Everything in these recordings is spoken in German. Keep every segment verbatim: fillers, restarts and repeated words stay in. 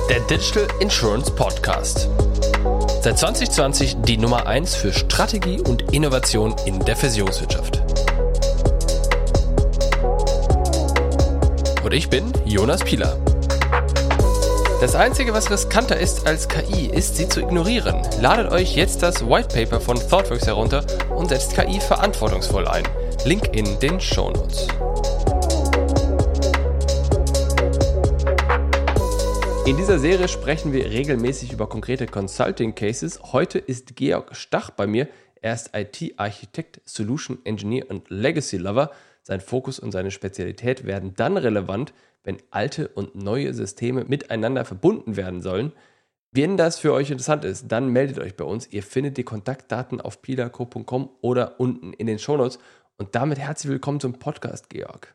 der Digital Insurance Podcast. Seit zwanzig zwanzig die Nummer eins für Strategie und Innovation in der Versicherungswirtschaft. Und ich bin Jonas Pieler. Das Einzige, was riskanter ist als K I, ist sie zu ignorieren. Ladet euch jetzt das White Paper von ThoughtWorks herunter und setzt K I verantwortungsvoll ein. Link in den Shownotes. In dieser Serie sprechen wir regelmäßig über konkrete Consulting-Cases. Heute ist Georg Stach bei mir. Er ist I T-Architekt, Solution Engineer und Legacy-Lover. Sein Fokus und seine Spezialität werden dann relevant, wenn alte und neue Systeme miteinander verbunden werden sollen. Wenn das für euch interessant ist, dann meldet euch bei uns. Ihr findet die Kontaktdaten auf pilaco punkt com oder unten in den Shownotes. Und damit herzlich willkommen zum Podcast, Georg.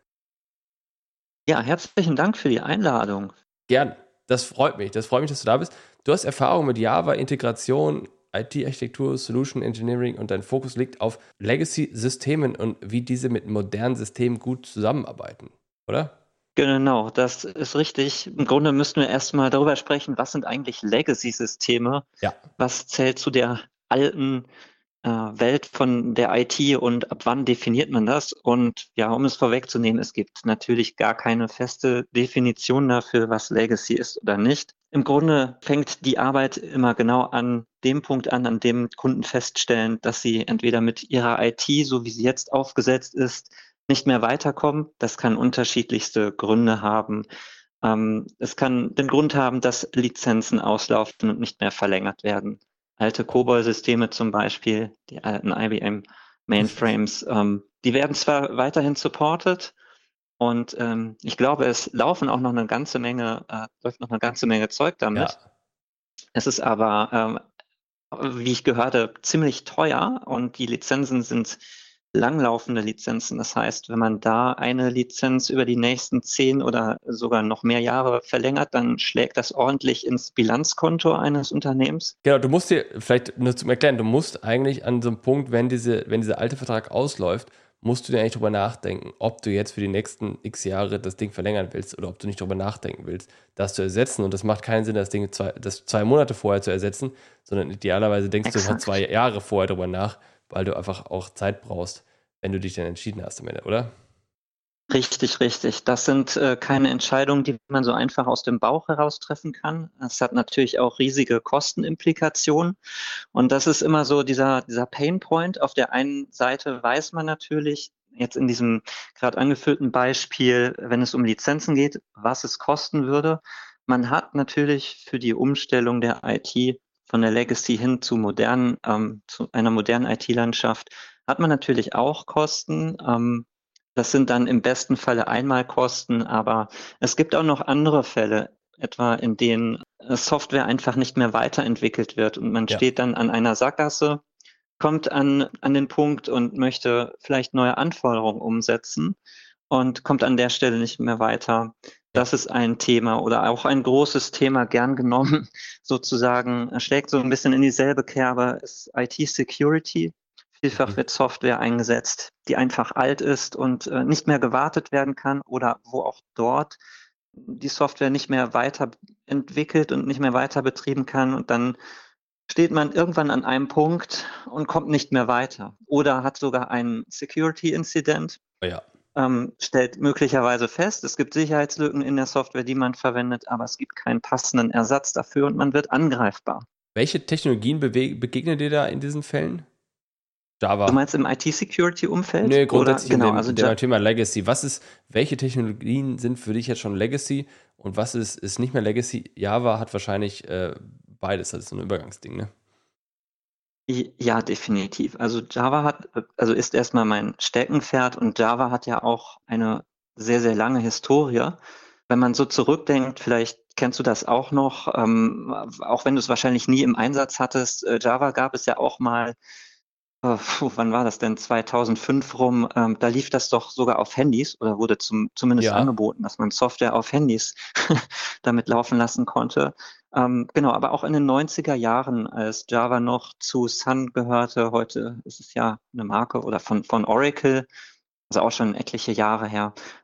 Ja, herzlichen Dank für die Einladung. Gern. Das freut mich. Das freut mich, dass du da bist. Du hast Erfahrung mit Java, Integration, I T-Architektur, Solution Engineering und dein Fokus liegt auf Legacy-Systemen und wie diese mit modernen Systemen gut zusammenarbeiten, oder? Genau, das ist richtig. Im Grunde müssten wir erstmal darüber sprechen, was sind eigentlich Legacy-Systeme? Ja. Was zählt zu der alten äh, Welt von der I T und ab wann definiert man das? Und ja, um es vorwegzunehmen, es gibt natürlich gar keine feste Definition dafür, was Legacy ist oder nicht. Im Grunde fängt die Arbeit immer genau an dem Punkt an, an dem Kunden feststellen, dass sie entweder mit ihrer I T, so wie sie jetzt aufgesetzt ist, nicht mehr weiterkommen. Das kann unterschiedlichste Gründe haben. Ähm, es kann den Grund haben, dass Lizenzen auslaufen und nicht mehr verlängert werden. Alte COBOL-Systeme zum Beispiel, die alten I B M-Mainframes, ähm, die werden zwar weiterhin supported und ähm, ich glaube, es laufen auch noch eine ganze Menge, äh, läuft noch eine ganze Menge Zeug damit. Ja. Es ist aber, ähm, wie ich gehörte, ziemlich teuer und die Lizenzen sind langlaufende Lizenzen. Das heißt, wenn man da eine Lizenz über die nächsten zehn oder sogar noch mehr Jahre verlängert, dann schlägt das ordentlich ins Bilanzkonto eines Unternehmens. Genau, du musst dir, vielleicht nur zum Erklären, du musst eigentlich an so einem Punkt, wenn diese, wenn dieser alte Vertrag ausläuft, musst du dir eigentlich drüber nachdenken, ob du jetzt für die nächsten x Jahre das Ding verlängern willst oder ob du nicht drüber nachdenken willst, das zu ersetzen. Und das macht keinen Sinn, das Ding zwei, das zwei Monate vorher zu ersetzen, sondern idealerweise denkst Exakt. du einfach zwei Jahre vorher drüber nach, weil du einfach auch Zeit brauchst, wenn du dich dann entschieden hast am Ende, oder? Richtig, richtig. Das sind äh, keine Entscheidungen, die man so einfach aus dem Bauch heraus treffen kann. Es hat natürlich auch riesige Kostenimplikationen. Und das ist immer so dieser, dieser Painpoint. Auf der einen Seite weiß man natürlich, jetzt in diesem gerade angeführten Beispiel, wenn es um Lizenzen geht, was es kosten würde. Man hat natürlich für die Umstellung der I T von der Legacy hin zu modernen, ähm, zu einer modernen I T-Landschaft, hat man natürlich auch Kosten. Ähm, das sind dann im besten Falle Einmalkosten, aber es gibt auch noch andere Fälle, etwa in denen Software einfach nicht mehr weiterentwickelt wird und man Ja. steht dann an einer Sackgasse, kommt an, an den Punkt und möchte vielleicht neue Anforderungen umsetzen und kommt an der Stelle nicht mehr weiter. Das ist ein Thema oder auch ein großes Thema, gern genommen, sozusagen, schlägt so ein bisschen in dieselbe Kerbe, ist I T-Security. Vielfach Mhm. wird Software eingesetzt, die einfach alt ist und äh, nicht mehr gewartet werden kann oder wo auch dort die Software nicht mehr weiterentwickelt und nicht mehr weiter betrieben kann und dann steht man irgendwann an einem Punkt und kommt nicht mehr weiter oder hat sogar einen Security-Incident, Oh ja. ähm, stellt möglicherweise fest, es gibt Sicherheitslücken in der Software, die man verwendet, aber es gibt keinen passenden Ersatz dafür und man wird angreifbar. Welche Technologien bewe- begegnen dir da in diesen Fällen? Java. Du meinst im I T-Security-Umfeld? Nee, grundsätzlich oder, genau, in dem, also dem Ja- Thema Legacy. Was ist, welche Technologien sind für dich jetzt schon Legacy und was ist, ist nicht mehr Legacy? Java hat wahrscheinlich äh, beides, das ist so ein Übergangsding, ne? Ja, definitiv. Also Java hat, also ist erstmal mein Steckenpferd und Java hat ja auch eine sehr, sehr lange Historie. Wenn man so zurückdenkt, vielleicht kennst du das auch noch, ähm, auch wenn du es wahrscheinlich nie im Einsatz hattest, äh, Java gab es ja auch mal, äh, puh, wann war das denn, zweitausendfünf rum, ähm, da lief das doch sogar auf Handys oder wurde zum, zumindest Ja. angeboten, dass man Software auf Handys damit laufen lassen konnte. Ähm, genau, aber auch in den neunziger Jahren, als Java noch zu Sun gehörte, heute ist es ja eine Marke oder von, von Oracle, also auch schon etliche Jahre her,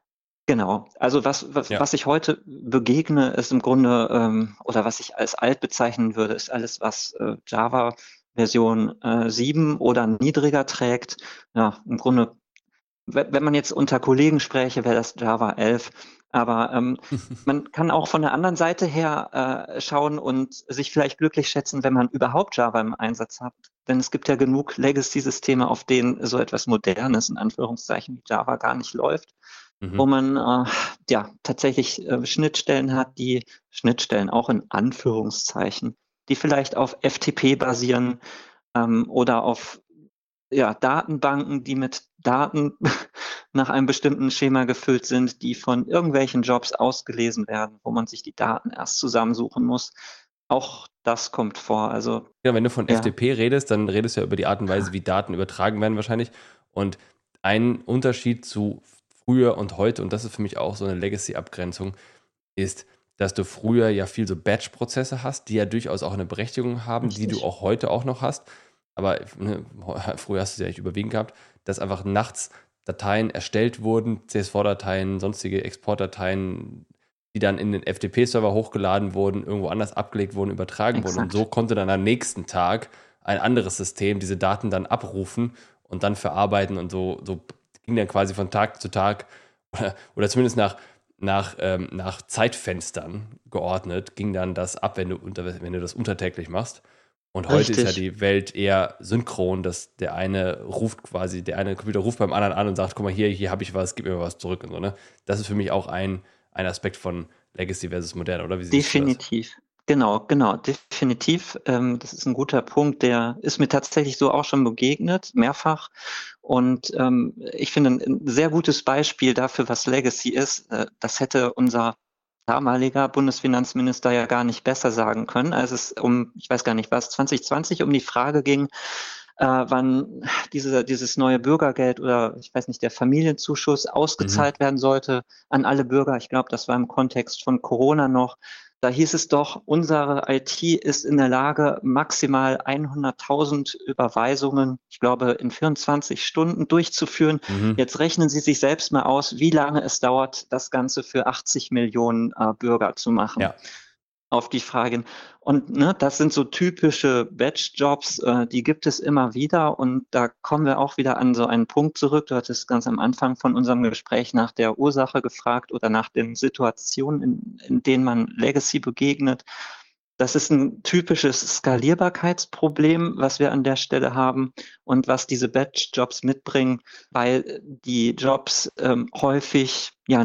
Genau. Also was, was, Ja. was ich heute begegne, ist im Grunde, ähm, oder was ich als alt bezeichnen würde, ist alles, was äh, Java Version äh, sieben oder niedriger trägt. Ja, im Grunde, we- wenn man jetzt unter Kollegen spräche, wäre das Java elf. Aber ähm, man kann auch von der anderen Seite her äh, schauen und sich vielleicht glücklich schätzen, wenn man überhaupt Java im Einsatz hat. Denn es gibt ja genug Legacy-Systeme, auf denen so etwas Modernes, in Anführungszeichen, wie Java gar nicht läuft, wo Mhm. man äh, ja tatsächlich äh, Schnittstellen hat, die Schnittstellen auch in Anführungszeichen, die vielleicht auf F T P basieren ähm, oder auf ja, Datenbanken, die mit Daten nach einem bestimmten Schema gefüllt sind, die von irgendwelchen Jobs ausgelesen werden, wo man sich die Daten erst zusammensuchen muss. Auch das kommt vor. Also Ja, wenn du von ja, F T P redest, dann redest du ja über die Art und Weise, wie Daten übertragen werden wahrscheinlich. Und ein Unterschied zu früher und heute, und das ist für mich auch so eine Legacy-Abgrenzung, ist, dass du früher ja viel so Batch-Prozesse hast, die ja durchaus auch eine Berechtigung haben, die du richtig. auch heute auch noch hast. Aber ne, früher hast du es ja nicht überwiegend gehabt, dass einfach nachts Dateien erstellt wurden, C S V-Dateien, sonstige Exportdateien, die dann in den F T P-Server hochgeladen wurden, irgendwo anders abgelegt wurden, übertragen wurden. Und so Exakt. konnte dann am nächsten Tag ein anderes System diese Daten dann abrufen und dann verarbeiten. Und so, so ging dann quasi von Tag zu Tag oder, oder zumindest nach, nach, ähm, nach Zeitfenstern geordnet, ging dann das ab, wenn du, unter, wenn du das untertäglich machst. Und heute ist ja Richtig. die Welt eher synchron, dass der eine ruft quasi, der eine Computer ruft beim anderen an und sagt, guck mal, hier, hier habe ich was, gib mir was zurück und so, ne? Das ist für mich auch ein, ein Aspekt von Legacy versus modern, oder? Wie siehst du das? Definitiv. Genau, genau, definitiv. Ähm, das ist ein guter Punkt, der ist mir tatsächlich so auch schon begegnet, mehrfach. Und ähm, ich finde ein, ein sehr gutes Beispiel dafür, was Legacy ist. Äh, das hätte unser damaliger Bundesfinanzminister ja gar nicht besser sagen können, als es um, ich weiß gar nicht was, zwanzig zwanzig um die Frage ging, äh, wann diese, dieses neue Bürgergeld oder ich weiß nicht, der Familienzuschuss Mhm. ausgezahlt werden sollte an alle Bürger. Ich glaube, das war im Kontext von Corona noch. Da hieß es doch, unsere I T ist in der Lage, maximal hunderttausend Überweisungen, ich glaube, in vierundzwanzig Stunden durchzuführen. Mhm. Jetzt rechnen Sie sich selbst mal aus, wie lange es dauert, das Ganze für achtzig Millionen äh, Bürger zu machen. Ja. Auf die Frage. Und ne, das sind so typische Batch-Jobs, äh, die gibt es immer wieder. Und da kommen wir auch wieder an so einen Punkt zurück. Du hattest ganz am Anfang von unserem Gespräch nach der Ursache gefragt oder nach den Situationen, in, in denen man Legacy begegnet. Das ist ein typisches Skalierbarkeitsproblem, was wir an der Stelle haben und was diese Batch-Jobs mitbringen, weil die Jobs ähm, häufig ja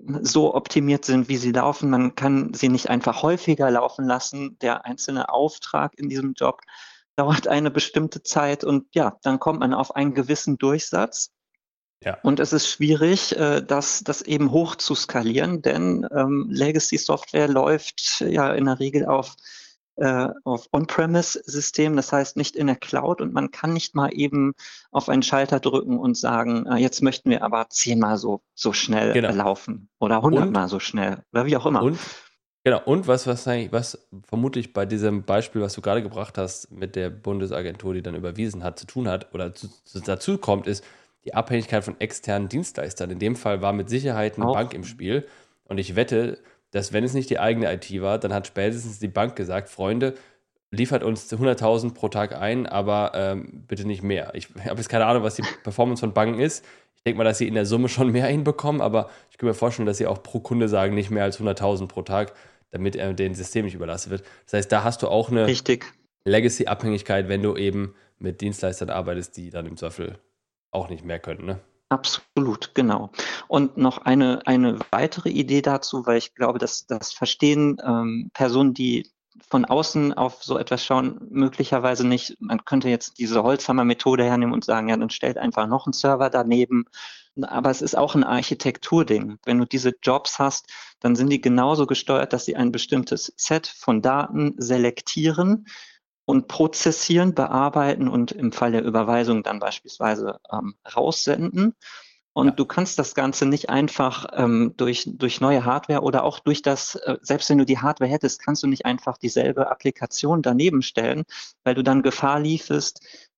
so optimiert sind, wie sie laufen. Man kann sie nicht einfach häufiger laufen lassen. Der einzelne Auftrag in diesem Job dauert eine bestimmte Zeit und ja, dann kommt man auf einen gewissen Durchsatz. Ja. Und es ist schwierig, äh, das, das eben hoch zu skalieren, denn ähm, Legacy-Software läuft ja in der Regel auf, äh, auf On-Premise-Systemen, das heißt nicht in der Cloud und man kann nicht mal eben auf einen Schalter drücken und sagen, äh, jetzt möchten wir aber zehnmal so, so schnell Genau. laufen oder Und, hundertmal so schnell oder wie auch immer. und, genau, und was, was, eigentlich- was vermutlich bei diesem Beispiel, was du gerade gebracht hast, mit der Bundesagentur, die dann überwiesen hat, zu tun hat oder zu, zu, dazu kommt, ist die Abhängigkeit von externen Dienstleistern. In dem Fall war mit Sicherheit eine Bank Auch, im Spiel. Und ich wette, dass wenn es nicht die eigene I T war, dann hat spätestens die Bank gesagt, Freunde, liefert uns hunderttausend pro Tag ein, aber ähm, bitte nicht mehr. Ich habe jetzt keine Ahnung, was die Performance von Banken ist. Ich denke mal, dass sie in der Summe schon mehr hinbekommen, aber ich kann mir vorstellen, dass sie auch pro Kunde sagen, nicht mehr als hunderttausend pro Tag, damit er dem System nicht überlastet wird. Das heißt, da hast du auch eine richtig. Legacy-Abhängigkeit, wenn du eben mit Dienstleistern arbeitest, die dann im Zweifel auch nicht mehr können. Ne? Absolut, genau. Und noch eine, eine weitere Idee dazu, weil ich glaube, dass das verstehen ähm, Personen, die von außen auf so etwas schauen, möglicherweise nicht. Man könnte jetzt diese Holzhammer-Methode hernehmen und sagen, ja, dann stellt einfach noch einen Server daneben. Aber es ist auch ein Architekturding. Wenn du diese Jobs hast, dann sind die genauso gesteuert, dass sie ein bestimmtes Set von Daten selektieren und prozessieren, bearbeiten und im Fall der Überweisung dann beispielsweise ähm, raussenden. Ja, Und du kannst das Ganze nicht einfach ähm, durch, durch neue Hardware oder auch durch das, äh, selbst wenn du die Hardware hättest, kannst du nicht einfach dieselbe Applikation daneben stellen, weil du dann Gefahr liefest,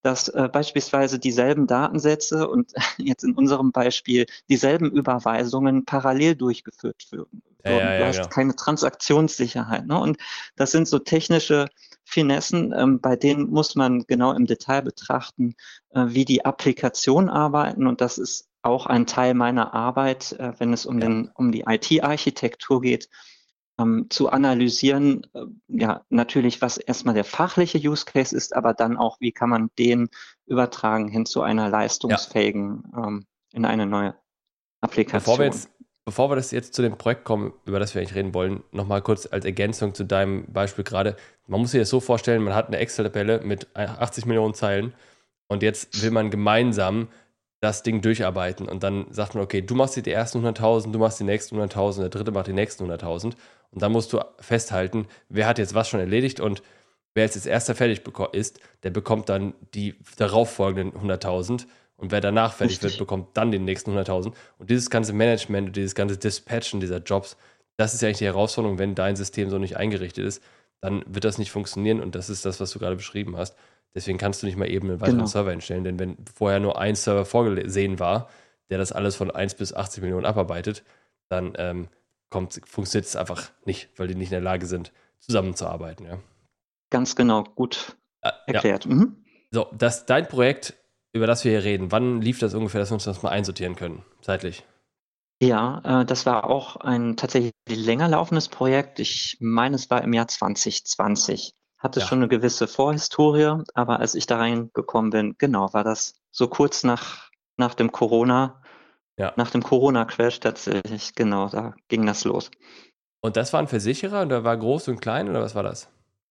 dass äh, beispielsweise dieselben Datensätze und jetzt in unserem Beispiel dieselben Überweisungen parallel durchgeführt würden. Ja, ja, Du ja, hast genau. keine Transaktionssicherheit. Ne? Und das sind so technische Finessen, ähm, bei denen muss man genau im Detail betrachten, äh, wie die Applikationen arbeiten. Und das ist auch ein Teil meiner Arbeit, äh, wenn es um, Ja. den, um die I T-Architektur geht, ähm, zu analysieren, äh, ja, natürlich, was erstmal der fachliche Use Case ist, aber dann auch, wie kann man den übertragen hin zu einer Ja. leistungsfähigen, ähm, in eine neue Bevor wir Applikation. jetzt, bevor wir das jetzt zu dem Projekt kommen, über das wir eigentlich reden wollen, nochmal kurz als Ergänzung zu deinem Beispiel gerade. Man muss sich das so vorstellen, man hat eine Excel-Tabelle mit achtzig Millionen Zeilen und jetzt will man gemeinsam das Ding durcharbeiten und dann sagt man, okay, du machst die ersten hunderttausend, du machst die nächsten hunderttausend, der dritte macht die nächsten hunderttausend und dann musst du festhalten, wer hat jetzt was schon erledigt und wer jetzt als erster fertig beko- ist, der bekommt dann die darauffolgenden hunderttausend und wer danach fertig wird, Richtig. bekommt dann den nächsten hunderttausend. Und dieses ganze Management und dieses ganze Dispatchen dieser Jobs, das ist ja eigentlich die Herausforderung, wenn dein System so nicht eingerichtet ist, dann wird das nicht funktionieren und das ist das, was du gerade beschrieben hast. Deswegen kannst du nicht mal eben einen weiteren Genau. Server einstellen, denn wenn vorher nur ein Server vorgesehen war, der das alles von eins bis achtzig Millionen abarbeitet, dann ähm, kommt, funktioniert es einfach nicht, weil die nicht in der Lage sind, zusammenzuarbeiten. Ja. Ganz genau, gut Äh, ja. erklärt. Mhm. So, das, dein Projekt, über das wir hier reden, wann lief das ungefähr, dass wir uns das mal einsortieren können, zeitlich? Ja, äh, das war auch ein tatsächlich länger laufendes Projekt. Ich meine, es war im Jahr zwanzig zwanzig. Hatte Ja. schon eine gewisse Vorhistorie, aber als ich da reingekommen bin, genau, war das so kurz nach, nach dem Corona, Ja. nach dem Corona-Crash tatsächlich, genau, da ging das los. Und das war ein Versicherer und der war groß und klein oder was war das?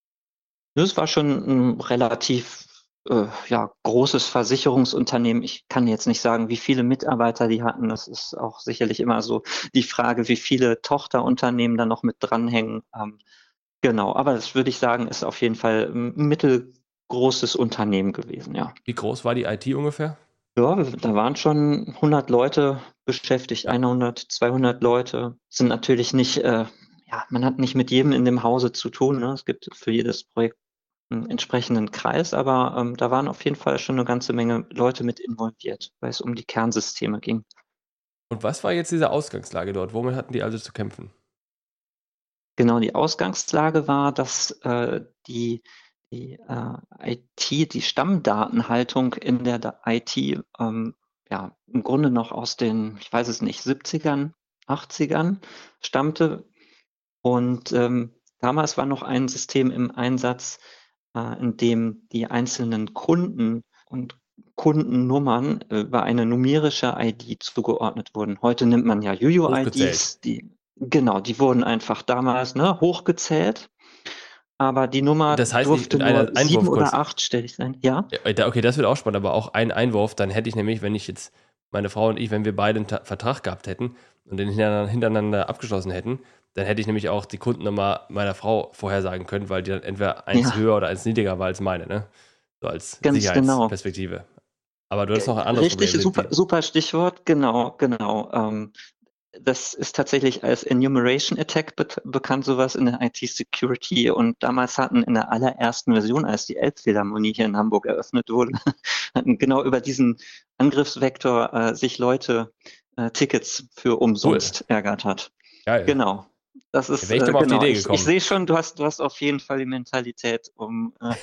Das war schon ein relativ äh, ja, großes Versicherungsunternehmen. Ich kann jetzt nicht sagen, wie viele Mitarbeiter die hatten. Das ist auch sicherlich immer so die Frage, wie viele Tochterunternehmen da noch mit dranhängen. Ähm, genau, aber das würde ich sagen, ist auf jeden Fall ein mittelgroßes Unternehmen gewesen, ja. Wie groß war die I T ungefähr? Ja, da waren schon hundert Leute beschäftigt, hundert, zweihundert Leute. Sind natürlich nicht, äh, ja, man hat nicht mit jedem in dem Hause zu tun. Ne? Es gibt für jedes Projekt einen entsprechenden Kreis, aber ähm, da waren auf jeden Fall schon eine ganze Menge Leute mit involviert, weil es um die Kernsysteme ging. Und was war jetzt diese Ausgangslage dort? Womit hatten die also zu kämpfen? Genau, die Ausgangslage war, dass äh, die, die äh, I T, die Stammdatenhaltung in der Da- I T, ähm, ja, im Grunde noch aus den, ich weiß es nicht, siebzigern, achtzigern stammte. Und ähm, damals war noch ein System im Einsatz, äh, in dem die einzelnen Kunden und Kundennummern äh, über eine numerische I D zugeordnet wurden. Heute nimmt man ja Hochgezählt. U U I Ds, die, genau, die wurden einfach damals ne, hochgezählt, aber die Nummer Das heißt, ich, durfte nur einer sieben Einwurf oder kurz. achtstellig sein. Ja, Ja, da- okay, das wird auch spannend, aber auch ein Einwurf, dann hätte ich nämlich, wenn ich jetzt, meine Frau und ich, wenn wir beide einen Ta- Vertrag gehabt hätten und den hintereinander, hintereinander abgeschlossen hätten, dann hätte ich nämlich auch die Kundennummer meiner Frau vorhersagen können, weil die dann entweder eins ja, höher oder eins niedriger war als meine, ne? So als ganz genau. Sicherheitsperspektive. Aber du hast noch ein anderes Richtig, Problem. super, Die, super Stichwort, genau, genau. Ähm, das ist tatsächlich als Enumeration Attack be bekannt, sowas in der I T-Security. Und damals hatten in der allerersten Version, als die Elbphilharmonie hier in Hamburg eröffnet wurde, hatten genau über diesen Angriffsvektor äh, sich Leute äh, Tickets für cool, umsonst ergattert. geil. Genau. Das Da ist, wäre ich doch äh, mal auf die genau. Idee Ich, ich gekommen. sehe schon, du hast, du hast auf jeden Fall die Mentalität, um, äh,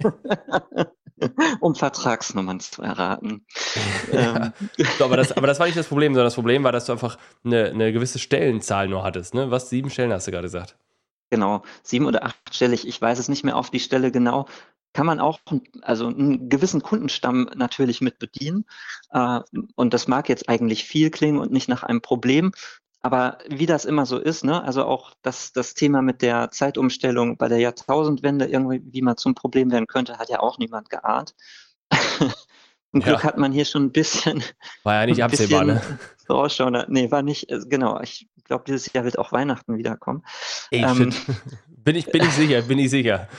um Vertragsnummern zu erraten. Ja. Ähm, So, aber, das, aber das war nicht das Problem, sondern das Problem war, dass du einfach eine, eine gewisse Stellenzahl nur hattest. Ne? Was? Sieben Stellen hast du gerade gesagt. Genau, sieben- oder achtstellig, ich weiß es nicht mehr auf die Stelle genau. Kann man auch, also einen gewissen Kundenstamm natürlich mit bedienen. Äh, und das mag jetzt eigentlich viel klingen und nicht nach einem Problem. Aber wie das immer so ist, ne, also auch das, das Thema mit der Zeitumstellung bei der Jahrtausendwende irgendwie, wie man zum Problem werden könnte, hat ja auch niemand geahnt. Zum Glück Ja, hat man hier schon ein bisschen, war ja nicht ein absehbar, ne? bisschen vorausschauen. Nee, war nicht, äh, genau. Ich glaube, dieses Jahr wird auch Weihnachten wiederkommen. Ey, Ähm, shit. Bin ich, bin ich sicher, bin ich sicher.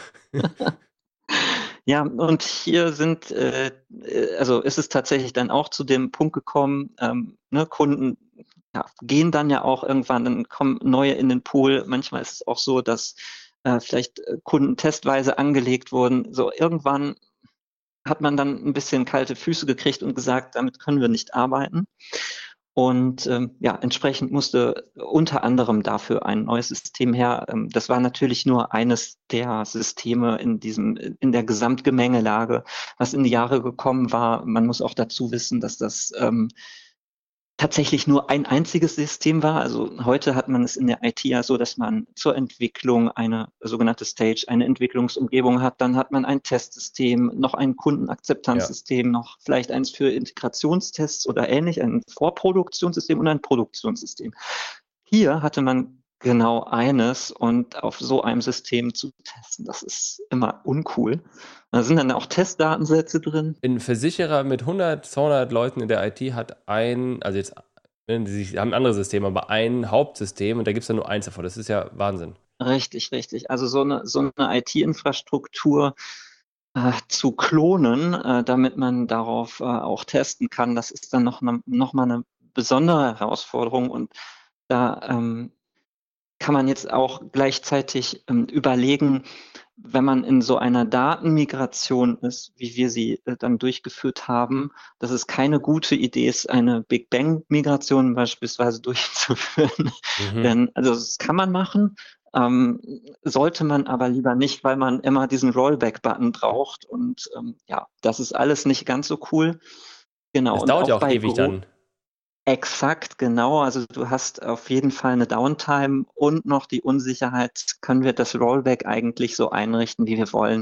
Ja, und hier sind, äh, äh, also ist es tatsächlich dann auch zu dem Punkt gekommen, ähm, ne, Kunden ja, gehen dann ja auch irgendwann, dann kommen neue in den Pool. Manchmal ist es auch so, dass äh, vielleicht äh, Kunden testweise angelegt wurden. So irgendwann hat man dann ein bisschen kalte Füße gekriegt und gesagt, damit können wir nicht arbeiten. Und ähm, ja, entsprechend musste unter anderem dafür ein neues System her. Ähm, das war natürlich nur eines der Systeme in diesem, in der Gesamtgemengelage, was in die Jahre gekommen war. Man muss auch dazu wissen, dass das ähm, tatsächlich nur ein einziges System war. Also heute hat man es in der I T ja so, dass man zur Entwicklung eine sogenannte Stage, eine Entwicklungsumgebung hat. Dann hat man ein Testsystem, noch ein Kundenakzeptanzsystem, noch vielleicht eins für Integrationstests oder ähnlich, ein Vorproduktionssystem und ein Produktionssystem. Hier hatte man genau eines und auf so einem System zu testen, das ist immer uncool. Da sind dann auch Testdatensätze drin. Ein Versicherer mit hundert, zweihundert Leuten in der I T hat ein, also jetzt, sie haben ein anderes System, aber ein Hauptsystem und da gibt es dann nur eins davon. Das ist ja Wahnsinn. Richtig, richtig. Also so eine, so eine I T-Infrastruktur äh, zu klonen, äh, damit man darauf äh, auch testen kann, das ist dann noch, ne, noch mal eine besondere Herausforderung. Und da ähm, kann man jetzt auch gleichzeitig ähm, überlegen, wenn man in so einer Datenmigration ist, wie wir sie äh, dann durchgeführt haben, dass es keine gute Idee ist, eine Big Bang-Migration beispielsweise durchzuführen. Mhm. Denn, also das kann man machen, ähm, sollte man aber lieber nicht, weil man immer diesen Rollback-Button braucht. Und ähm, ja, das ist alles nicht ganz so cool. Genau, Das und dauert ja auch auch bei ewig Gro dann. Exakt, genau. Also du hast auf jeden Fall eine Downtime und noch die Unsicherheit, können wir das Rollback eigentlich so einrichten, wie wir wollen.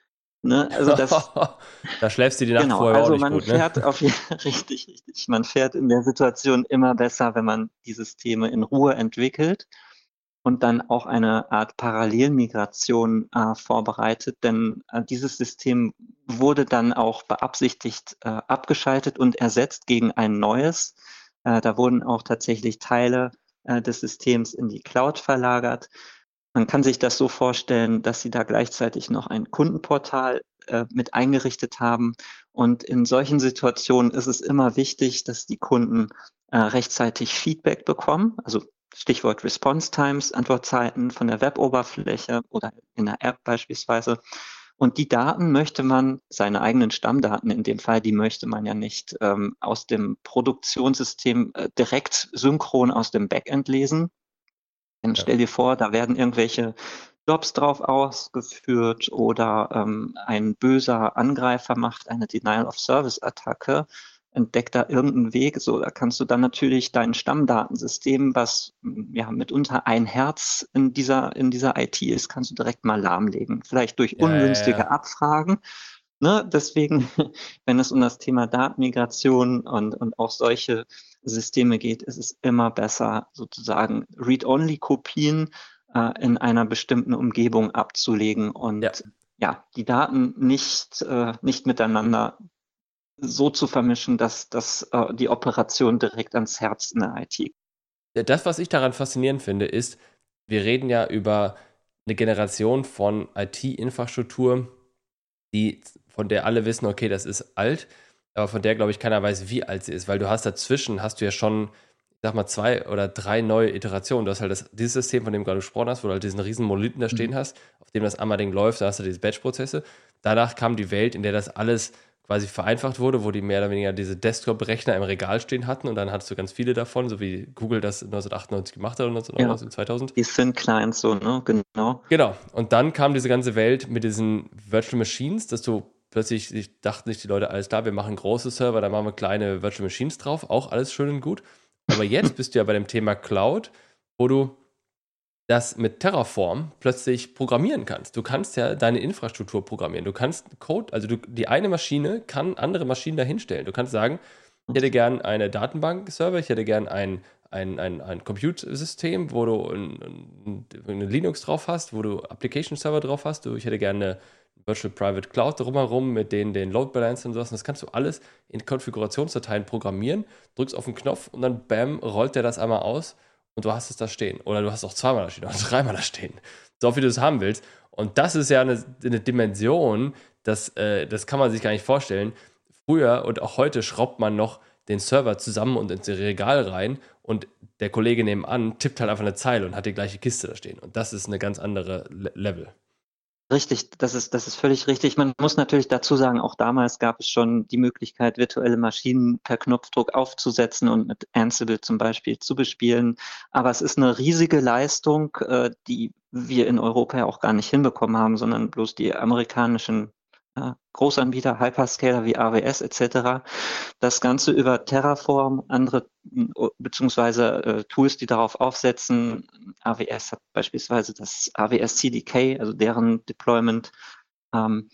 Ne? Also das, Da schläfst du die Nacht genau, vorher auch also nicht man gut, ne? fährt auf richtig, richtig. Man fährt in der Situation immer besser, wenn man die Systeme in Ruhe entwickelt und dann auch eine Art Parallelmigration äh, vorbereitet, denn äh, dieses System wurde dann auch beabsichtigt äh, abgeschaltet und ersetzt gegen ein neues. Äh, da wurden auch tatsächlich Teile äh, des Systems in die Cloud verlagert. Man kann sich das so vorstellen, dass sie da gleichzeitig noch ein Kundenportal äh, mit eingerichtet haben. Und in solchen Situationen ist es immer wichtig, dass die Kunden äh, rechtzeitig Feedback bekommen. Also Stichwort Response Times, Antwortzeiten von der Web-Oberfläche oder in der App beispielsweise. Und die Daten möchte man, seine eigenen Stammdaten in dem Fall, die möchte man ja nicht ähm, aus dem Produktionssystem äh, direkt synchron aus dem Backend lesen. Dann Ja. stell dir vor, da werden irgendwelche Jobs drauf ausgeführt oder ähm, ein böser Angreifer macht eine Denial-of-Service-Attacke, entdeckt da irgendeinen Weg. So, da kannst du dann natürlich dein Stammdatensystem, was ja mitunter ein Herz in dieser, in dieser I T ist, kannst du direkt mal lahmlegen. Vielleicht durch Ja, ja, ungünstige ja. Abfragen. Ne? Deswegen, wenn es um das Thema Datenmigration und, und auch solche Systeme geht, ist es immer besser, sozusagen Read-Only-Kopien äh, in einer bestimmten Umgebung abzulegen Ja. und ja, die Daten nicht, äh, nicht miteinander so zu vermischen, dass, dass äh, die Operation direkt ans Herz in der I T. Das, was ich daran faszinierend finde, ist, wir reden ja über eine Generation von I T-Infrastruktur, die, von der alle wissen, okay, das ist alt, aber von der, glaube ich, keiner weiß, wie alt sie ist, weil du hast dazwischen, hast du ja schon, ich sag mal, zwei oder drei neue Iterationen. Du hast halt das, dieses System, von dem du gerade gesprochen hast, wo du halt diesen riesen Monolithen da stehen Mhm. hast, auf dem das einmal Ding läuft, da hast du diese Batch-Prozesse. Danach kam die Welt, in der das alles quasi vereinfacht wurde, wo die mehr oder weniger diese Desktop-Rechner im Regal stehen hatten und dann hattest du ganz viele davon, so wie Google das neunzehnhundertachtundneunzig gemacht hat oder Ja, neunzehnhundertneunundneunzig, zweitausend. die Thin Clients so, ne? Genau. Genau. Und dann kam diese ganze Welt mit diesen Virtual Machines, dass du plötzlich, ich dachten sich die Leute, alles klar, wir machen große Server, da machen wir kleine Virtual Machines drauf, auch alles schön und gut. Aber jetzt bist du ja bei dem Thema Cloud, wo du das mit Terraform plötzlich programmieren kannst. Du kannst ja deine Infrastruktur programmieren. Du kannst Code, also du, die eine Maschine kann andere Maschinen dahinstellen. Du kannst sagen, ich hätte gern eine Datenbank-Server, ich hätte gern ein, ein, ein, ein Compute-System, wo du ein, ein, eine Linux drauf hast, wo du Application-Server drauf hast. Du, ich hätte gerne eine Virtual Private Cloud drumherum mit den, den Load Balancern und sowas. Und das kannst du alles in Konfigurationsdateien programmieren, drückst auf den Knopf und dann bam, rollt der das einmal aus und du hast es da stehen. Oder du hast auch zweimal da stehen oder dreimal da stehen. So wie du es haben willst. Und das ist ja eine, eine Dimension, das, äh, das kann man sich gar nicht vorstellen. Früher und auch heute schraubt man noch den Server zusammen und ins Regal rein und der Kollege nebenan tippt halt einfach eine Zeile und hat die gleiche Kiste da stehen. Und das ist eine ganz andere Le- Level. Richtig, das ist, das ist völlig richtig. Man muss natürlich dazu sagen, auch damals gab es schon die Möglichkeit, virtuelle Maschinen per Knopfdruck aufzusetzen und mit Ansible zum Beispiel zu bespielen. Aber es ist eine riesige Leistung, äh, die wir in Europa ja auch gar nicht hinbekommen haben, sondern bloß die amerikanischen äh, Großanbieter, Hyperscaler wie A W S et cetera. Das Ganze über Terraform, andere äh, beziehungsweise äh, Tools, die darauf aufsetzen. A W S hat beispielsweise das A W S C D K, also deren Deployment, ähm,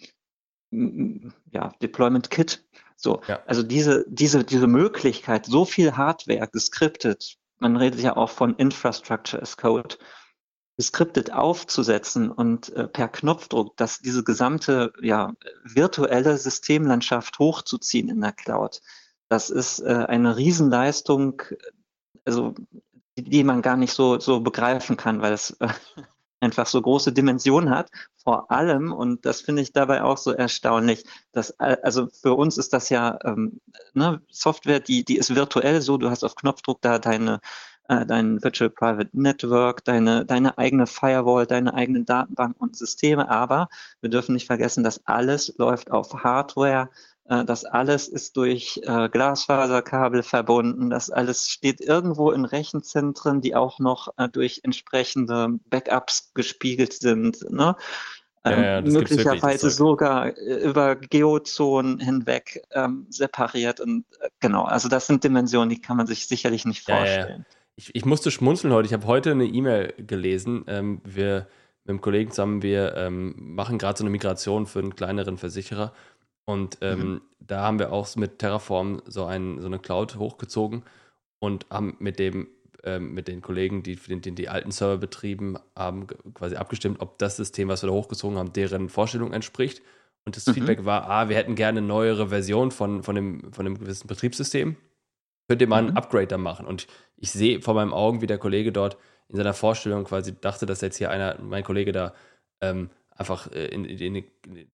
ja, Deployment Kit. So, Ja. also diese, diese, diese Möglichkeit, so viel Hardware geskriptet, man redet ja auch von Infrastructure as Code, geskriptet aufzusetzen und äh, per Knopfdruck dass diese gesamte ja, virtuelle Systemlandschaft hochzuziehen in der Cloud. Das ist äh, eine Riesenleistung, also die, die man gar nicht so, so begreifen kann, weil es äh, einfach so große Dimensionen hat. Vor allem, und das finde ich dabei auch so erstaunlich, dass, äh, also für uns ist das ja ähm, ne, Software, die, die ist virtuell so, du hast auf Knopfdruck da deine äh, dein Virtual Private Network, deine, deine eigene Firewall, deine eigenen Datenbanken und Systeme, aber wir dürfen nicht vergessen, dass alles läuft auf Hardware, äh, das alles ist durch äh, Glasfaserkabel verbunden, das alles steht irgendwo in Rechenzentren, die auch noch äh, durch entsprechende Backups gespiegelt sind, ne? Ja, Ähm, ja, das gibt's wirklich, das möglicherweise Zeug. sogar äh, über Geozonen hinweg ähm, separiert. Und äh, genau, also das sind Dimensionen, die kann man sich sicherlich nicht Ja, ja, ja. vorstellen. Ich, ich musste schmunzeln heute. Ich habe heute eine E-Mail gelesen. Ähm, wir mit einem Kollegen zusammen, wir ähm, machen gerade so eine Migration für einen kleineren Versicherer. Und Mhm. ähm, da haben wir auch mit Terraform so, ein, so eine Cloud hochgezogen und haben mit dem ähm, mit den Kollegen, die die, die die alten Server betrieben haben, g- quasi abgestimmt, ob das System, was wir da hochgezogen haben, deren Vorstellung entspricht. Und das Mhm. Feedback war, ah, wir hätten gerne eine neuere Version von, von, dem, von dem gewissen Betriebssystem. Könnt ihr mal ein Mhm. Upgrade da machen? Und ich sehe vor meinen Augen, wie der Kollege dort in seiner Vorstellung quasi dachte, dass jetzt hier einer, mein Kollege da ähm, einfach äh, in, in, in,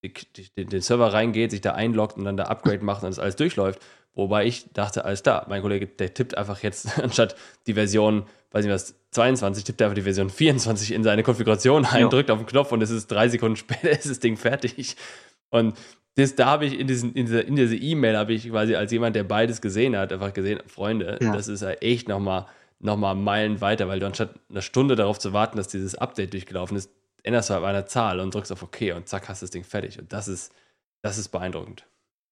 in den Server reingeht, sich da einloggt und dann da Upgrade macht und das alles durchläuft. Wobei ich dachte, alles da, mein Kollege, der tippt einfach jetzt anstatt die Version, weiß nicht was, zweiundzwanzig, tippt er einfach die Version vierundzwanzig in seine Konfiguration ein, Ja. drückt auf den Knopf und es ist drei Sekunden später ist das Ding fertig. Und das, da habe ich in, diesen, in dieser in diese E-Mail habe ich quasi als jemand, der beides gesehen hat, einfach gesehen, Freunde, Ja. das ist ja echt nochmal noch mal Meilen weiter, weil du anstatt eine Stunde darauf zu warten, dass dieses Update durchgelaufen ist, änderst du halt eine Zahl und drückst auf OK und zack, hast das Ding fertig. Und das ist, das ist beeindruckend.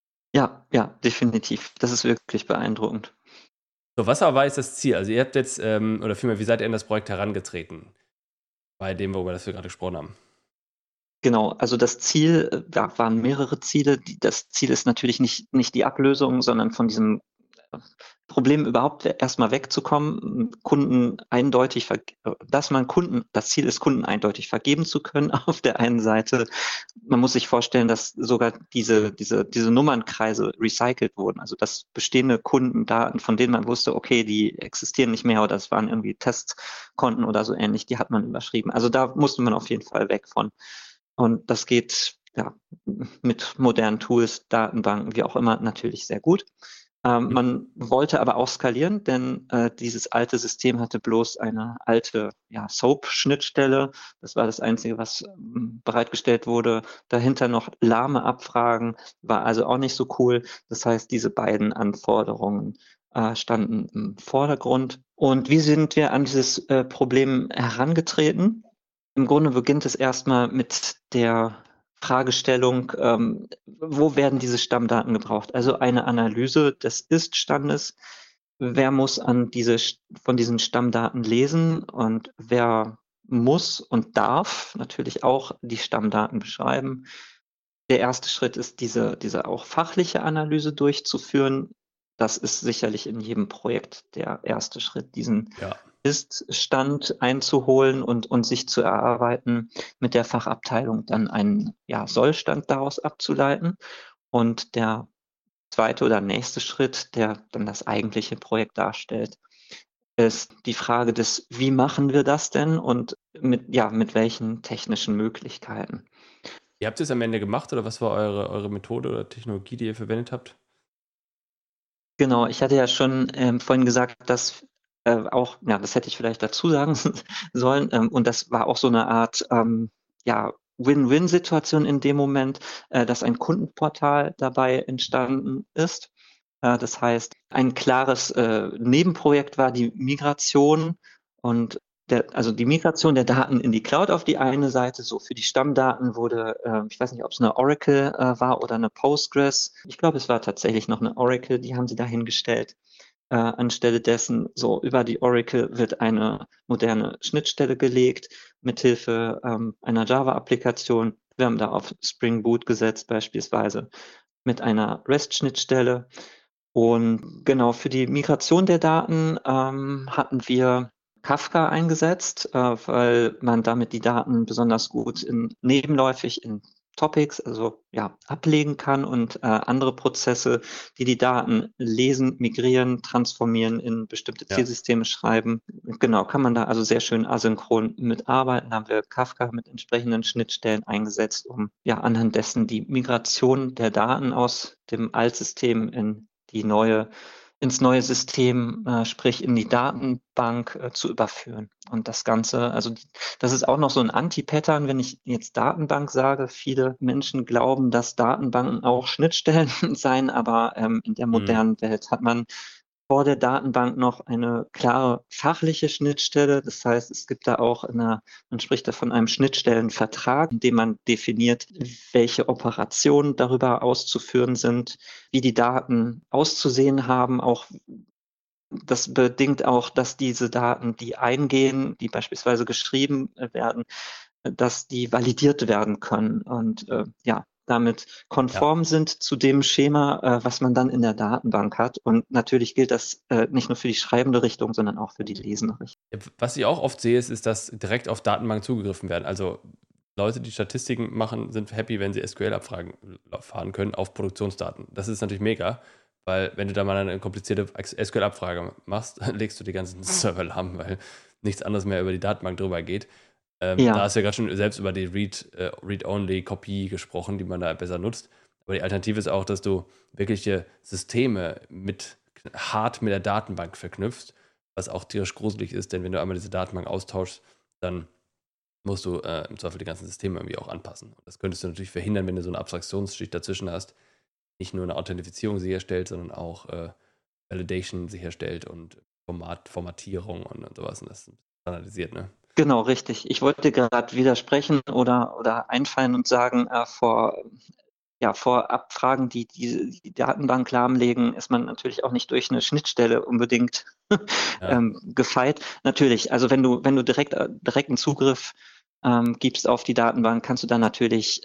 Ja, ja, definitiv. Das ist wirklich beeindruckend. So, was aber war jetzt das Ziel? Also ihr habt jetzt, ähm, oder vielmehr, wie seid ihr in das Projekt herangetreten? Bei dem, worüber das wir gerade gesprochen haben. Genau, also das Ziel, äh, da waren mehrere Ziele. Die, das Ziel ist natürlich nicht, nicht die Ablösung, sondern von diesem äh, Problem überhaupt erstmal wegzukommen, Kunden eindeutig, ver- äh, dass man Kunden, das Ziel ist, Kunden eindeutig vergeben zu können auf der einen Seite. Man muss sich vorstellen, dass sogar diese, diese, diese Nummernkreise recycelt wurden, also dass bestehende Kundendaten, von denen man wusste, okay, die existieren nicht mehr oder es waren irgendwie Testkonten oder so ähnlich, die hat man überschrieben. Also da musste man auf jeden Fall weg von. Und das geht ja mit modernen Tools, Datenbanken, wie auch immer, natürlich sehr gut. Ähm, Mhm. man wollte aber auch skalieren, denn äh, dieses alte System hatte bloß eine alte ja, SOAP-Schnittstelle. Das war das Einzige, was ähm, bereitgestellt wurde. Dahinter noch lahme Abfragen, war also auch nicht so cool. Das heißt, diese beiden Anforderungen äh, standen im Vordergrund. Und wie sind wir an dieses äh, Problem herangetreten? Im Grunde beginnt es erstmal mit der Fragestellung, ähm, wo werden diese Stammdaten gebraucht? Also eine Analyse des Ist-Standes. Wer muss an diese, von diesen Stammdaten lesen und wer muss und darf natürlich auch die Stammdaten beschreiben. Der erste Schritt ist, diese, diese auch fachliche Analyse durchzuführen. Das ist sicherlich in jedem Projekt der erste Schritt, diesen Ja. Ist-Stand einzuholen und, und sich zu erarbeiten, mit der Fachabteilung dann einen ja, Soll-Stand daraus abzuleiten. Und der zweite oder nächste Schritt, der dann das eigentliche Projekt darstellt, ist die Frage des, wie machen wir das denn und mit, ja, mit welchen technischen Möglichkeiten. Ihr habt es am Ende gemacht oder was war eure, eure Methode oder Technologie, die ihr verwendet habt? Genau, ich hatte ja schon ähm, vorhin gesagt, dass äh, auch, ja, das hätte ich vielleicht dazu sagen sollen, ähm, und das war auch so eine Art, ähm, ja, Win-Win-Situation in dem Moment, äh, dass ein Kundenportal dabei entstanden ist. Äh, das heißt, ein klares äh, Nebenprojekt war die Migration und der, also die Migration der Daten in die Cloud auf die eine Seite. So für die Stammdaten wurde, äh, ich weiß nicht, ob es eine Oracle äh, war oder eine Postgres. Ich glaube, es war tatsächlich noch eine Oracle, die haben sie dahingestellt. Äh, anstelle dessen, so über die Oracle wird eine moderne Schnittstelle gelegt, mithilfe ähm, einer Java-Applikation. Wir haben da auf Spring Boot gesetzt, beispielsweise mit einer REST-Schnittstelle. Und genau für die Migration der Daten ähm, hatten wir Kafka eingesetzt, äh, weil man damit die Daten besonders gut in, nebenläufig in Topics, also ja, ablegen kann und äh, andere Prozesse, die die Daten lesen, migrieren, transformieren, in bestimmte Ja. Zielsysteme schreiben. Genau, kann man da also sehr schön asynchron mitarbeiten. Da haben wir Kafka mit entsprechenden Schnittstellen eingesetzt, um ja anhand dessen die Migration der Daten aus dem Altsystem in die neue ins neue System, äh, sprich in die Datenbank äh, zu überführen. Und das Ganze, also das ist auch noch so ein Anti-Pattern, wenn ich jetzt Datenbank sage. Viele Menschen glauben, dass Datenbanken auch Schnittstellen seien, aber ähm, in der Mhm. modernen Welt hat man vor der Datenbank noch eine klare fachliche Schnittstelle. Das heißt, es gibt da auch eine, man spricht da von einem Schnittstellenvertrag, in dem man definiert, welche Operationen darüber auszuführen sind, wie die Daten auszusehen haben. Auch das bedingt auch, dass diese Daten, die eingehen, die beispielsweise geschrieben werden, dass die validiert werden können und äh, ja, damit Ja. konform sind zu dem Schema, äh, was man dann in der Datenbank hat. Und natürlich gilt das äh, nicht nur für die schreibende Richtung, sondern auch für die lesende Richtung. Ja, was ich auch oft sehe, ist, ist, dass direkt auf Datenbanken zugegriffen werden. Also Leute, die Statistiken machen, sind happy, wenn sie S Q L-Abfragen fahren können auf Produktionsdaten. Das ist natürlich mega, weil wenn du da mal eine komplizierte S Q L-Abfrage machst, legst du die ganzen Server lahm, weil nichts anderes mehr über die Datenbank drüber geht. Ähm, da Ja, hast du ja gerade schon selbst über die Read, äh, Read-Only-Kopie gesprochen, die man da besser nutzt. Aber die Alternative ist auch, dass du wirkliche Systeme mit hart mit der Datenbank verknüpfst, was auch tierisch gruselig ist, denn wenn du einmal diese Datenbank austauschst, dann musst du äh, im Zweifel die ganzen Systeme irgendwie auch anpassen. Und das könntest du natürlich verhindern, wenn du so eine Abstraktionsschicht dazwischen hast, nicht nur eine Authentifizierung sicherstellt, sondern auch äh, Validation sicherstellt und Format, Formatierung und, und sowas. Und das ist standardisiert, ne? genau, richtig. Ich wollte gerade widersprechen oder, oder einfallen und sagen, äh, vor ja, vor Abfragen, die die, die Datenbank lahmlegen, ist man natürlich auch nicht durch eine Schnittstelle unbedingt Ja, ähm, gefeit. Natürlich, also wenn du, wenn du direkt, äh, direkten Zugriff ähm, gibst auf die Datenbank, kannst du dann natürlich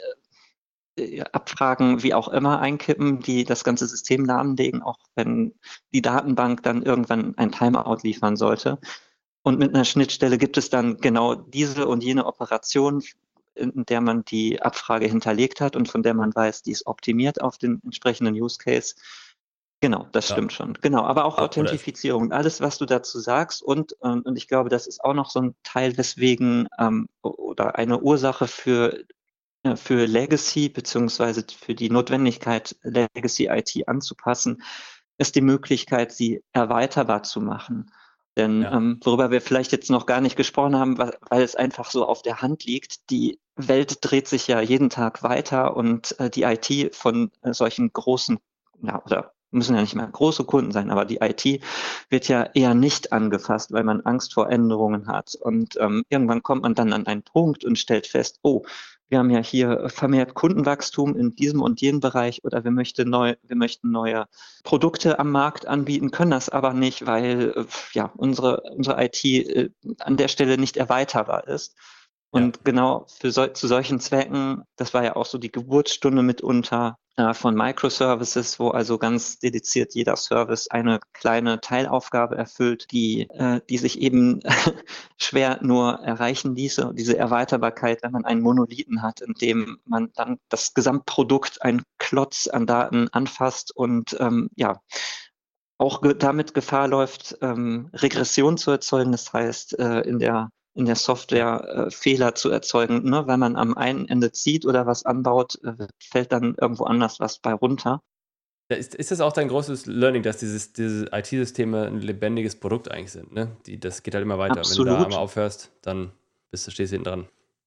äh, Abfragen wie auch immer einkippen, die das ganze System lahmlegen, auch wenn die Datenbank dann irgendwann ein Timeout liefern sollte. Und mit einer Schnittstelle gibt es dann genau diese und jene Operation, in der man die Abfrage hinterlegt hat und von der man weiß, die ist optimiert auf den entsprechenden Use Case. Genau, das ja. stimmt schon. Genau, aber auch Oder Authentifizierung, alles, was du dazu sagst. Und, ähm, und ich glaube, das ist auch noch so ein Teil, weswegen ähm, oder eine Ursache für, äh, für Legacy beziehungsweise für die Notwendigkeit, Legacy I T anzupassen, ist die Möglichkeit, sie erweiterbar zu machen. Denn ja, ähm, worüber wir vielleicht jetzt noch gar nicht gesprochen haben, weil, weil es einfach so auf der Hand liegt, die Welt dreht sich ja jeden Tag weiter und äh, die I T von äh, solchen großen, ja, oder müssen ja nicht mehr große Kunden sein, aber die I T wird ja eher nicht angefasst, weil man Angst vor Änderungen hat. Und ähm, irgendwann kommt man dann an einen Punkt und stellt fest, oh, wir haben ja hier vermehrt Kundenwachstum in diesem und jenem Bereich oder wir möchten neu, wir möchten neue Produkte am Markt anbieten, können das aber nicht, weil äh, ja unsere, unsere I T äh, an der Stelle nicht erweiterbar ist. ja. Und genau für sol zu solchen Zwecken, das war ja auch so die Geburtsstunde mitunter äh, von Microservices, wo also ganz dediziert jeder Service eine kleine Teilaufgabe erfüllt, die, äh, die sich eben schwer nur erreichen ließe. Diese Erweiterbarkeit, wenn man einen Monolithen hat, in dem man dann das Gesamtprodukt, ein Klotz an Daten anfasst und ähm, ja, auch ge damit Gefahr läuft, ähm, Regression zu erzeugen, das heißt, äh, in der in der Ja. Software äh, Fehler zu erzeugen, ne? Wenn man am einen Ende zieht oder was anbaut, äh, fällt dann irgendwo anders was bei runter. Ja, Ist, ist das auch dein großes Learning, dass dieses, diese I T-Systeme ein lebendiges Produkt eigentlich sind, ne? Die, das geht halt immer weiter. Wenn du da einmal Absolut. aufhörst, dann bist du, stehst du hinten dran.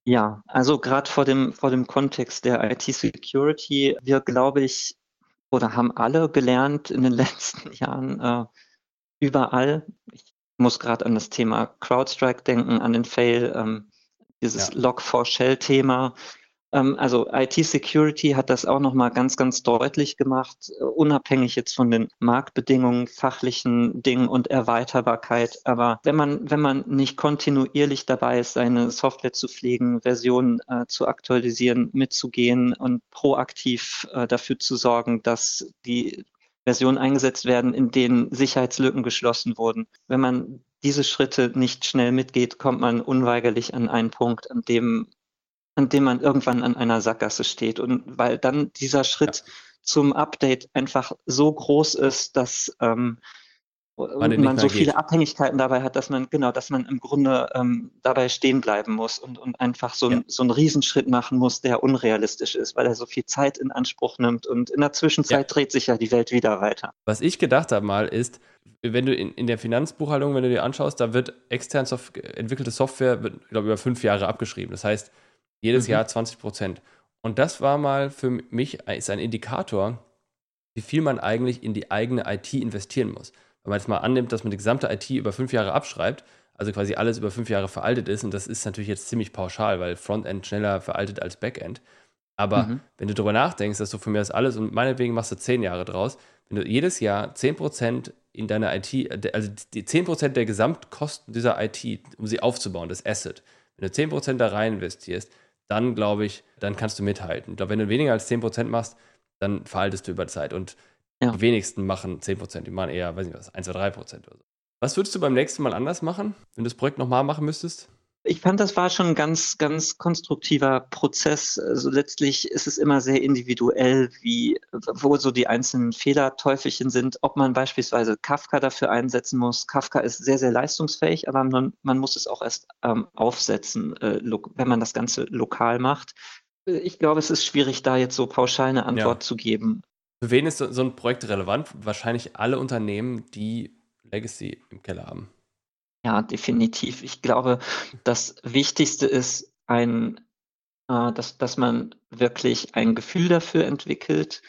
Ja, also gerade vor dem, vor dem Kontext der I T-Security, wir, glaube ich, oder haben alle gelernt in den letzten Jahren, äh, überall. Ich muss gerade an das Thema CrowdStrike denken, an den Fail, ähm, dieses Ja, Log four Shell-Thema. Ähm, also I T-Security hat das auch nochmal ganz, ganz deutlich gemacht, äh, unabhängig jetzt von den Marktbedingungen, fachlichen Dingen und Erweiterbarkeit. Aber wenn man, wenn man nicht kontinuierlich dabei ist, seine Software zu pflegen, Versionen äh, zu aktualisieren, mitzugehen und proaktiv äh, dafür zu sorgen, dass die Versionen eingesetzt werden, in denen Sicherheitslücken geschlossen wurden. Wenn man diese Schritte nicht schnell mitgeht, kommt man unweigerlich an einen Punkt, an dem an dem man irgendwann an einer Sackgasse steht. Und weil dann dieser ja. Schritt zum Update einfach so groß ist, dass ähm, Wann und der nicht man mehr so viele geht. Abhängigkeiten dabei hat, dass man, genau, dass man im Grunde ähm, dabei stehen bleiben muss und, und einfach so, Ja, ein, so einen Riesenschritt machen muss, der unrealistisch ist, weil er so viel Zeit in Anspruch nimmt. Und in der ja. Zwischenzeit dreht sich ja die Welt wieder weiter. Was ich gedacht habe mal ist, wenn du in, in der Finanzbuchhaltung, wenn du dir anschaust, da wird extern Sof entwickelte Software, wird, ich glaube, über fünf Jahre abgeschrieben. Das heißt, jedes Mhm. Jahr zwanzig Prozent. Und das war mal für mich ist ein Indikator, wie viel man eigentlich in die eigene I T investieren muss. Wenn man jetzt mal annimmt, dass man die gesamte I T über fünf Jahre abschreibt, also quasi alles über fünf Jahre veraltet ist, und das ist natürlich jetzt ziemlich pauschal, weil Frontend schneller veraltet als Backend. Aber Mhm. wenn du darüber nachdenkst, dass du von mir das alles und meinetwegen machst du zehn Jahre draus, wenn du jedes Jahr zehn Prozent in deiner I T, also die zehn Prozent der Gesamtkosten dieser I T, um sie aufzubauen, das Asset, wenn du zehn Prozent da rein investierst, dann glaube ich, dann kannst du mithalten. Ich glaube, wenn du weniger als zehn Prozent machst, dann veraltest du über Zeit. Und Ja. die wenigsten machen zehn Prozent, die machen eher, weiß nicht was, eins oder drei Prozent oder so. Was würdest du beim nächsten Mal anders machen, wenn du das Projekt nochmal machen müsstest? Ich fand, das war schon ein ganz, ganz konstruktiver Prozess. Also letztlich ist es immer sehr individuell, wie, wo so die einzelnen Fehlerteufelchen sind, ob man beispielsweise Kafka dafür einsetzen muss. Kafka ist sehr, sehr leistungsfähig, aber man, man muss es auch erst ähm, aufsetzen, äh, wenn man das Ganze lokal macht. Ich glaube, es ist schwierig, da jetzt so pauschal eine Ja. Antwort zu geben. Für wen ist so, so ein Projekt relevant? Wahrscheinlich alle Unternehmen, die Legacy im Keller haben. Ja, definitiv. Ich glaube, das Wichtigste ist ein, äh, dass, dass man wirklich ein Gefühl dafür entwickelt,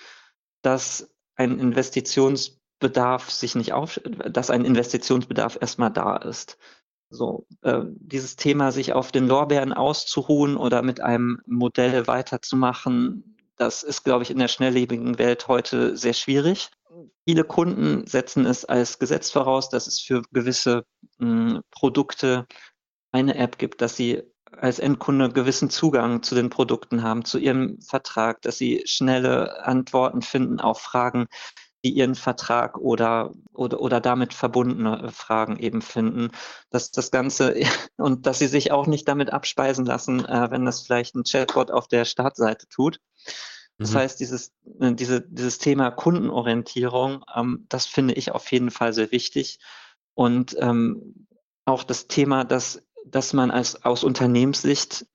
dass ein Investitionsbedarf sich nicht auf, dass ein Investitionsbedarf erstmal da ist. So, äh, dieses Thema, sich auf den Lorbeeren auszuruhen oder mit einem Modell weiterzumachen, das ist, glaube ich, in der schnelllebigen Welt heute sehr schwierig. Viele Kunden setzen es als Gesetz voraus, dass es für gewisse mh, Produkte eine App gibt, dass sie als Endkunde gewissen Zugang zu den Produkten haben, zu ihrem Vertrag, dass sie schnelle Antworten finden auf Fragen, die ihren Vertrag oder, oder, oder damit verbundene Fragen eben finden, dass das Ganze und dass sie sich auch nicht damit abspeisen lassen, äh, wenn das vielleicht ein Chatbot auf der Startseite tut. Das Mhm. heißt, dieses, äh, diese, dieses Thema Kundenorientierung, ähm, das finde ich auf jeden Fall sehr wichtig. Und ähm, auch das Thema, dass, dass man als, aus Unternehmenssicht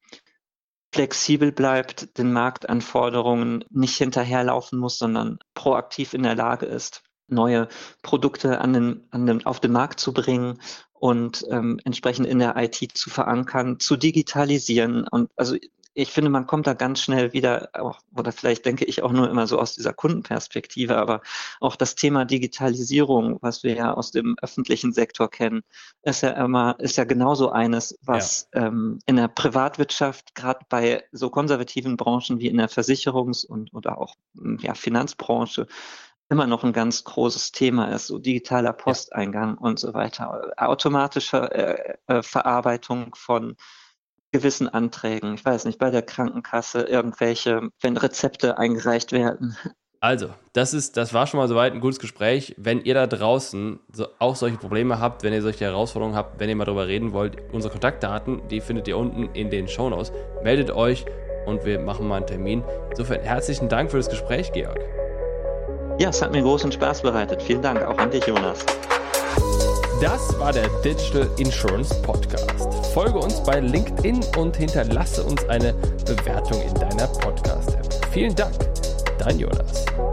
flexibel bleibt, den Marktanforderungen nicht hinterherlaufen muss, sondern proaktiv in der Lage ist, neue Produkte an den, an den, auf den Markt zu bringen und ähm, entsprechend in der I T zu verankern, zu digitalisieren. Und also ich finde, man kommt da ganz schnell wieder, auch, oder vielleicht denke ich auch nur immer so aus dieser Kundenperspektive, aber auch das Thema Digitalisierung, was wir ja aus dem öffentlichen Sektor kennen, ist ja immer, ist ja genauso eines, was Ja. ähm, in der Privatwirtschaft, gerade bei so konservativen Branchen wie in der Versicherungs- und oder auch ja, Finanzbranche, immer noch ein ganz großes Thema ist, so digitaler Ja. Posteingang und so weiter, automatische äh, äh, Verarbeitung von gewissen Anträgen, ich weiß nicht, bei der Krankenkasse irgendwelche, wenn Rezepte eingereicht werden. Also, das ist, das war schon mal soweit ein gutes Gespräch. Wenn ihr da draußen so, auch solche Probleme habt, wenn ihr solche Herausforderungen habt, wenn ihr mal darüber reden wollt, unsere Kontaktdaten, die findet ihr unten in den Shownotes. Meldet euch und wir machen mal einen Termin. Insofern herzlichen Dank für das Gespräch, Georg. Ja, es hat mir großen Spaß bereitet. Vielen Dank, auch an dich, Jonas. Das war der Digital Insurance Podcast. Folge uns bei LinkedIn und hinterlasse uns eine Bewertung in deiner Podcast-App. Vielen Dank, dein Jonas.